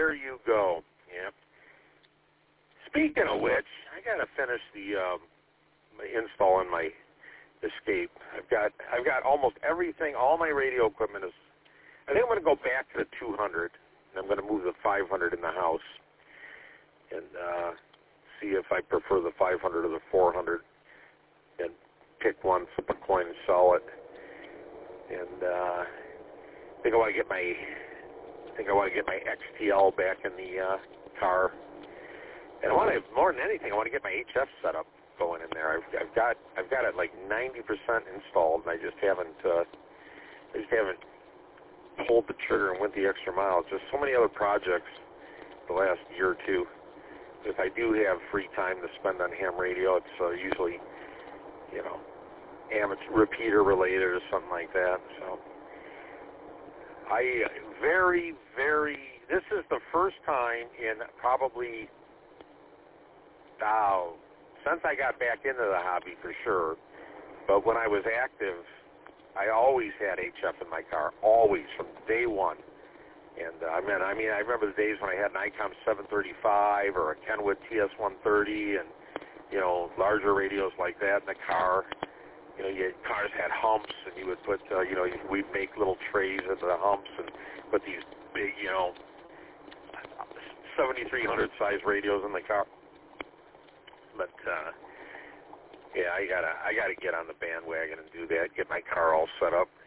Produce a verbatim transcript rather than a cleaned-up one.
there you go. Yep. Speaking of which, I gotta finish the um, my install on my Escape. I've got I've got almost everything. All my radio equipment is. I think I'm gonna go back to the two hundred, and I'm gonna move the five hundred in the house, and uh, see if I prefer the five hundred or the four hundred, and pick one, flip a coin, and sell it. And uh, I think I want to get my I think I want to get my X T L back in the uh, car. And I want to, more than anything, I want to get my H F setup going in there. I've, I've got, I've got it like ninety percent installed, and I just haven't, uh, I just haven't pulled the trigger and went the extra mile. Just so many other projects the last year or two. If I do have free time to spend on ham radio, it's uh, usually, you know, amateur repeater related or something like that. So I uh, very, very. This is the first time in probably. Now, since I got back into the hobby for sure, but when I was active, I always had H F in my car, always, from day one. And uh, I mean, I mean, I remember the days when I had an ICOM seven thirty-five or a Kenwood T S one thirty and, you know, larger radios like that in the car. You know, you had, cars had humps, and you would put, uh, you know, we'd make little trays into the humps and put these big, you know, seventy-three hundred size radios in the car. But uh, yeah, I gotta I gotta get on the bandwagon and do that. Get my car all set up.